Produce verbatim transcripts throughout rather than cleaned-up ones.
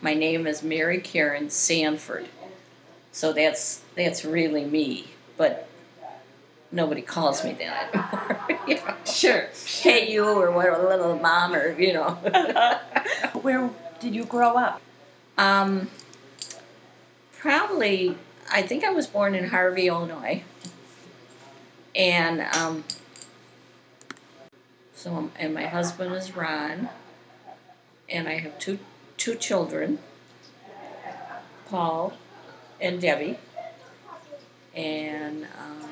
my name is Mary Karen Sanford. So that's that's really me, but nobody calls me that anymore. You know? Sure. Hey, you, or what, a little mom, or, you know. Where did you grow up? Um, probably, I think I was born in Harvey, Illinois. And, um, so, and my husband is Ron. And I have two two children, Paul and Debbie. And um,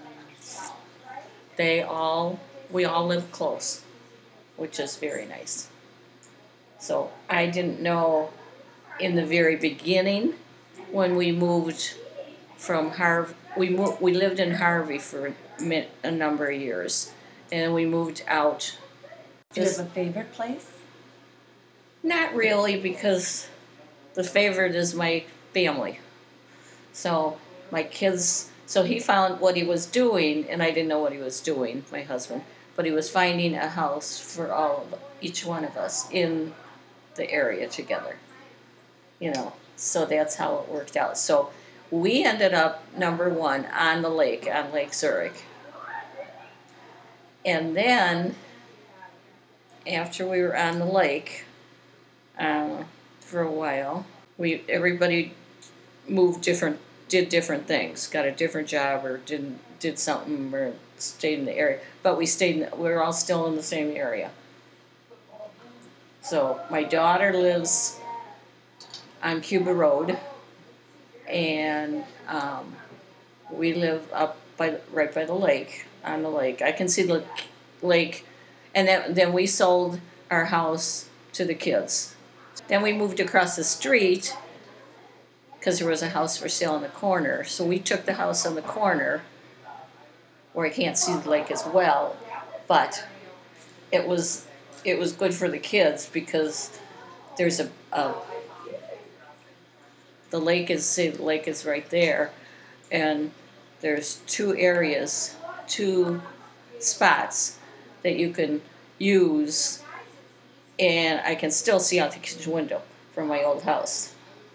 they all, we all live close, which is very nice. So I didn't know in the very beginning when we moved from Harvey, we moved, we lived in Harvey for a number of years, and we moved out. Do you have a favorite place? Not really, because the favorite is my family. So my kids, so he found what he was doing, and I didn't know what he was doing, my husband, but he was finding a house for all of each one of us in the area together, you know. So that's how it worked out. So we ended up, number one, on the lake, on Lake Zurich. And then, after we were on the lake uh, for a while, we everybody moved different, did different things, got a different job, or didn't did something, or stayed in the area. But we stayed. In the, we were all still in the same area. So my daughter lives on Cuba Road, and um, we live up by right by the lake, on the lake. I can see the lake, and then then we sold our house to the kids. Then we moved across the street because there was a house for sale in the corner. So we took the house on the corner where I can't see the lake as well, but it was it was good for the kids because there's a, a the lake is say the lake is right there, and there's two areas, two spots that you can use, and I can still see out the kitchen window from my old house.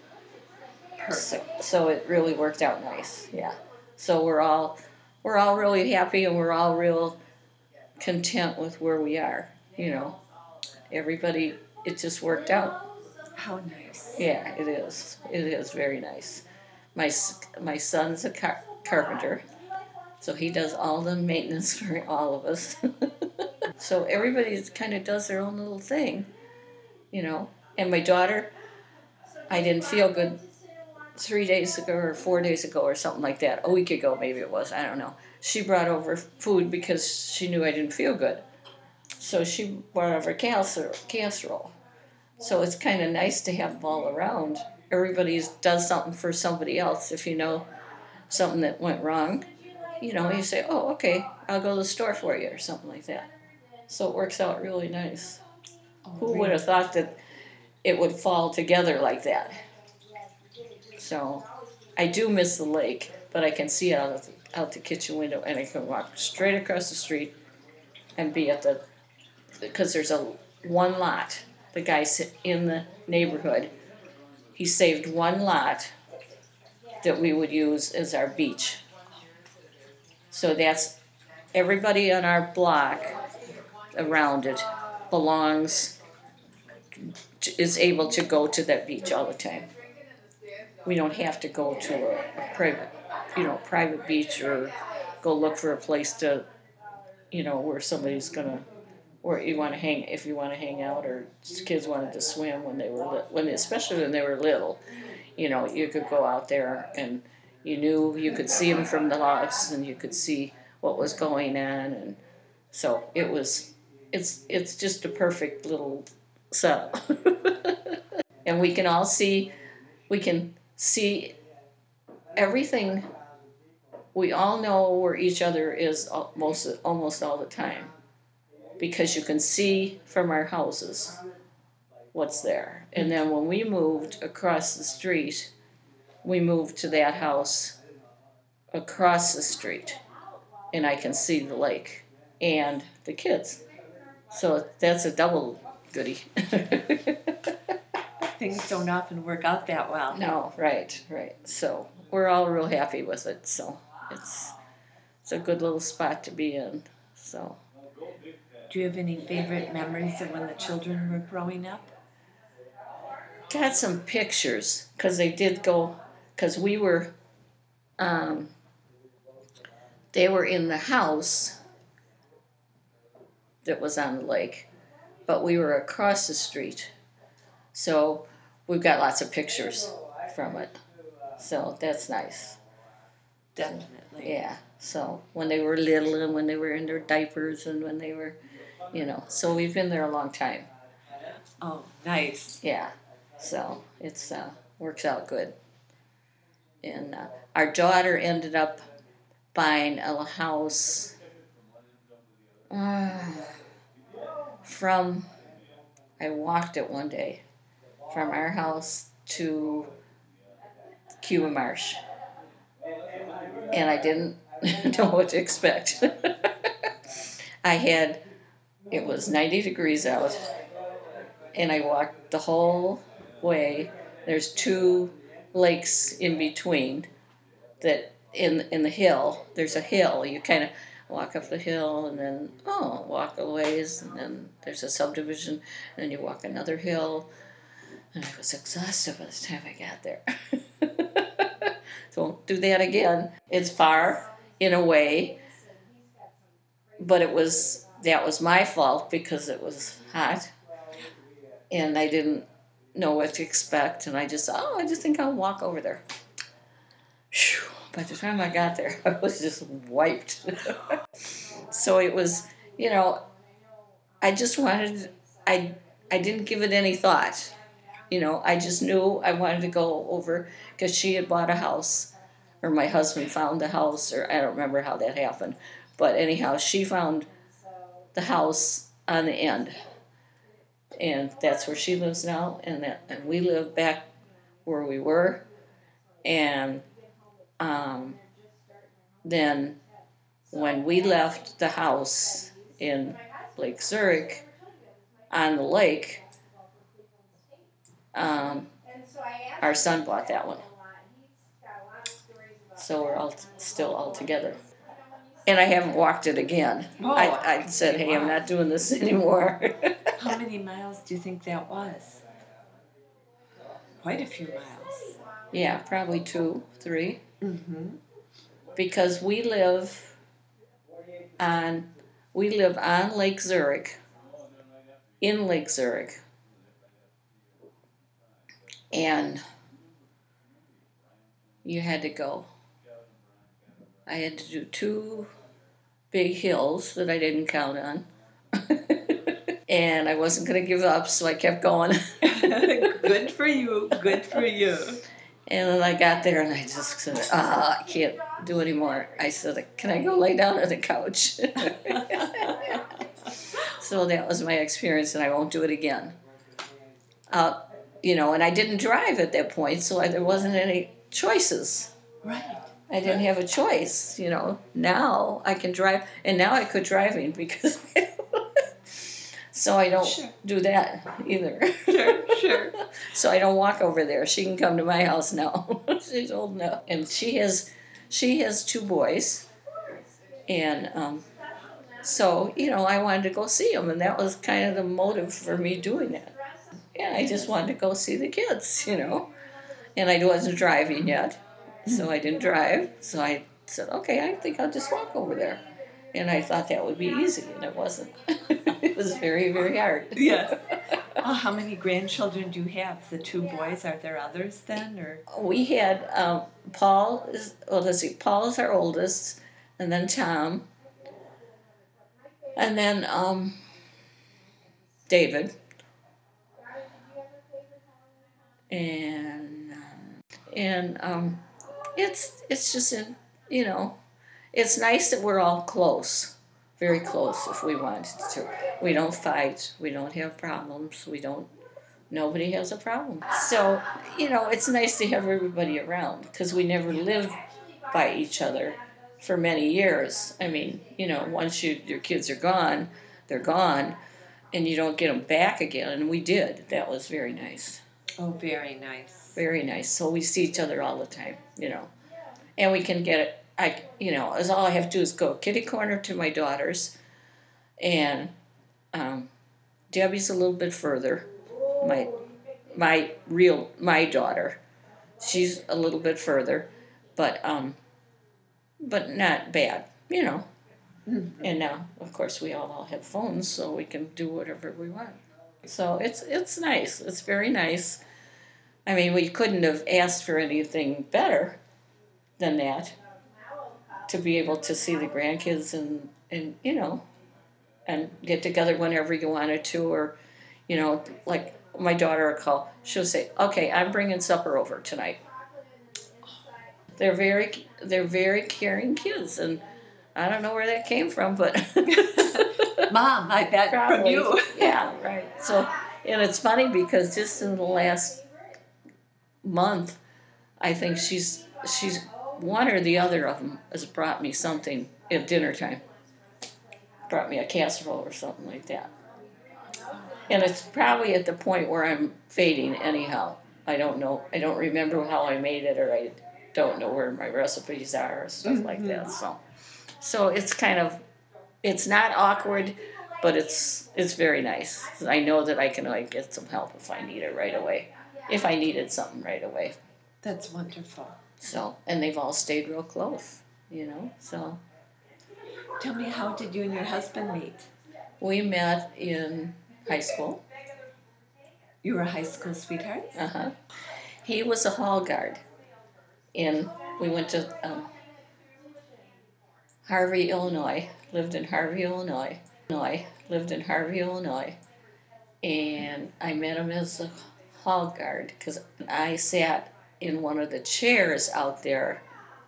So, so it really worked out nice, yeah. So we're all we're all really happy, and we're all real content with where we are. You know, everybody, it just worked out. How nice. Yeah, it is. It is very nice. My my son's a car- carpenter, so he does all the maintenance for all of us. So everybody kind of does their own little thing, you know. And my daughter, I didn't feel good three days ago or four days ago or something like that. A week ago maybe it was. I don't know. She brought over food because she knew I didn't feel good. So she brought over casserole. casserole. So it's kind of nice to have them all around. Everybody does something for somebody else. If you know something that went wrong, you know, you say, oh, okay, I'll go to the store for you or something like that. So it works out really nice. Oh, Who really? would have thought that it would fall together like that? So I do miss the lake, but I can see out of the, out the kitchen window, and I can walk straight across the street and be at the, because there's a one lot. The guy in the neighborhood, he saved one lot that we would use as our beach. So that's, everybody on our block around it belongs, is able to go to that beach all the time. We don't have to go to a, a private, you know, private beach, or go look for a place to, you know, where somebody's gonna, or you want to hang, if you want to hang out, or kids wanted to swim when they were li- when especially when they were little, you know, you could go out there and you knew you could see them from the house, and you could see what was going on, and so it was, it's it's just a perfect little setup. And we can all see, we can see everything. We all know where each other is most almost all the time, because you can see from our houses what's there. And then when we moved across the street, we moved to that house across the street, and I can see the lake and the kids. So that's a double goodie. Things don't often work out that well. No, right, right. So we're all real happy with it. So it's it's a good little spot to be in. So. Do you have any favorite memories of when the children were growing up? Got some pictures because they did go because we were um, they were in the house that was on the lake, but we were across the street, so we've got lots of pictures from it, so that's nice. Definitely. Yeah, so when they were little and when they were in their diapers and when they were, you know, so we've been there a long time. Oh, nice. Yeah, so it's uh, works out good. And uh, our daughter ended up buying a house uh, from, I walked it one day, from our house to Cuba Marsh. And I didn't know what to expect. I had, it was ninety degrees out, and I walked the whole way. There's two lakes in between that in in the hill. There's a hill. You kind of walk up the hill and then, oh, walk a ways, and then there's a subdivision, and then you walk another hill. And I was exhausted by the time I got there. So won't do that again. It's far in a way, but it was that was my fault because it was hot and I didn't know what to expect, and I just oh I just think I'll walk over there. Whew. By the time I got there, I was just wiped. So it was, you know, I just wanted I I didn't give it any thought. You know, I just knew I wanted to go over because she had bought a house, or my husband found the house, or I don't remember how that happened. But anyhow, she found the house on the end. And that's where she lives now. And, that, and we live back where we were. And um, then when we left the house in Lake Zurich on the lake, Um, our son bought that one. So we're all t- still all together. And I haven't walked it again. Oh, I, I said, hey, I'm not doing this anymore. How many miles do you think that was? Quite a few miles. Yeah, probably two, three. Mm-hmm. Because we live on, we live on Lake Zurich, in Lake Zurich. And you had to go. I had to do two big hills that I didn't count on. And I wasn't going to give up, so I kept going. Good for you. Good for you. And then I got there and I just said, ah, I can't do anymore. I said, can I go lay down on the couch? So that was my experience, and I won't do it again. Uh, You know, and I didn't drive at that point, so I, there wasn't any choices. Right. I didn't have a choice, you know. Now I can drive, and now I quit driving because, so I don't Sure. do that either. Sure, sure. So I don't walk over there. She can come to my house now. She's old enough, and she has, she has two boys, and um, so you know, I wanted to go see them, and that was kind of the motive for me doing that. Yeah, I just wanted to go see the kids, you know. And I wasn't driving yet, so I didn't drive. So I said, okay, I think I'll just walk over there. And I thought that would be easy, and it wasn't. It was very, very hard. Yes. Oh, how many grandchildren do you have? The two boys, are there others then? Or We had um, Paul, is, well, let's see, Paul is our oldest, and then Tom, and then um, David. And um, and um, it's it's just in, you know, it's nice that we're all close, very close if we wanted to. We don't fight, we don't have problems, we don't. Nobody has a problem. So you know, it's nice to have everybody around because we never lived by each other for many years. I mean, you know, once you your kids are gone, they're gone, and you don't get them back again. And we did. That was very nice. Oh, very nice. Very nice. So we see each other all the time, you know. And we can get it, I, you know, as all I have to do is go kitty corner to my daughter's. And um, Debbie's a little bit further. My, my real, my daughter. She's a little bit further. But, um, but not bad, you know. Mm-hmm. And now, of course, we all, all have phones, so we can do whatever we want. So it's it's nice. It's very nice. I mean, we couldn't have asked for anything better than that, to be able to see the grandkids and, and you know, and get together whenever you wanted to, or, you know, like my daughter will call, she'll say, okay, I'm bringing supper over tonight. They're very, they're very caring kids, and I don't know where that came from, but Mom, I bet probably, from you. Yeah, right. So, and it's funny because just in the last month, I think she's she's one or the other of them has brought me something at dinner time. Brought me a casserole or something like that. And it's probably at the point where I'm fading anyhow. I don't know. I don't remember how I made it, or I don't know where my recipes are or stuff mm-hmm. like that. So, so it's kind of, it's not awkward, but it's it's very nice. I know that I can like get some help if I need it right away. If I needed something right away. That's wonderful. So, and they've all stayed real close, you know, so. Tell me, how did you and your husband meet? We met in high school. You were high school sweethearts? Uh-huh. He was a hall guard. And we went to um, Harvey, Illinois. Lived in Harvey, Illinois. Illinois. Lived in Harvey, Illinois. And I met him as a hall guard because I sat in one of the chairs out there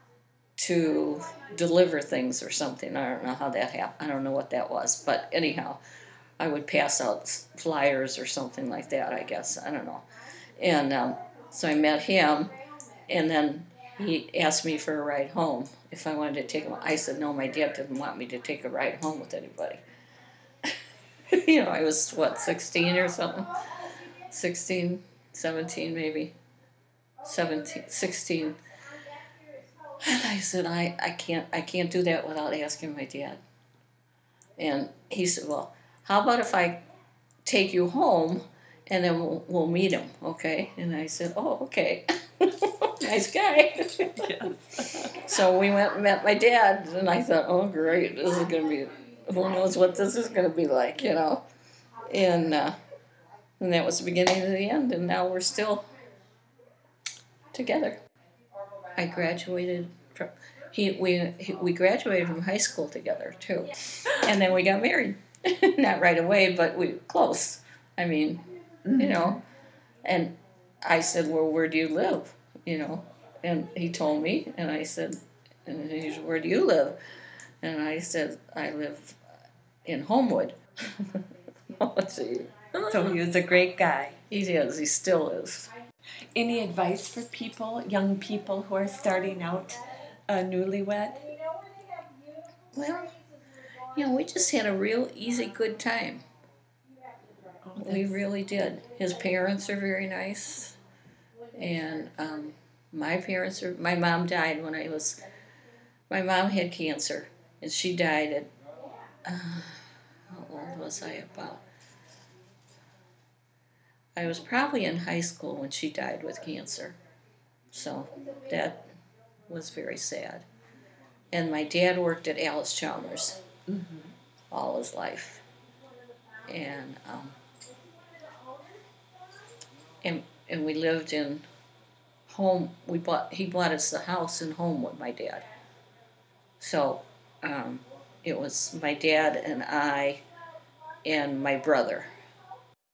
to deliver things or something. I don't know how that happened. I don't know what that was. But anyhow, I would pass out flyers or something like that, I guess. I don't know. And um, so I met him, and then he asked me for a ride home if I wanted to take him. I said, no, my dad didn't want me to take a ride home with anybody. You know, I was, what, sixteen or something? sixteen, seventeen maybe. seventeen, sixteen. And I said, I, I can't I can't do that without asking my dad. And he said, well, how about if I take you home and then we'll, we'll meet him, okay? And I said, oh, okay. Nice guy. Yes. So we went and met my dad, and I thought, oh, great, this is going to be, who knows what this is going to be like, you know? And, uh, and that was the beginning of the end, and now we're still together. I graduated from, he, we, he, we graduated from high school together, too. And then we got married. Not right away, but we close. I mean, mm-hmm. you know. And I said, well, where do you live? You know. And he told me, and I said, and he said, where do you live? And I said, I live in Homewood. Let's see. So he was a great guy. He is. He still is. Any advice for people, young people who are starting out uh, newlywed? Well, you know, we just had a real easy, good time. Oh, we really did. His parents are very nice. And um, my parents are, my mom died when I was, my mom had cancer. And she died at, uh, how old was I about? I was probably in high school when she died with cancer. So that was very sad. And my dad worked at Alice Chalmers mm-hmm. all his life. And, um, and and we lived in home. We bought he bought us the house in Homewood, my dad. So um, it was my dad and I and my brother.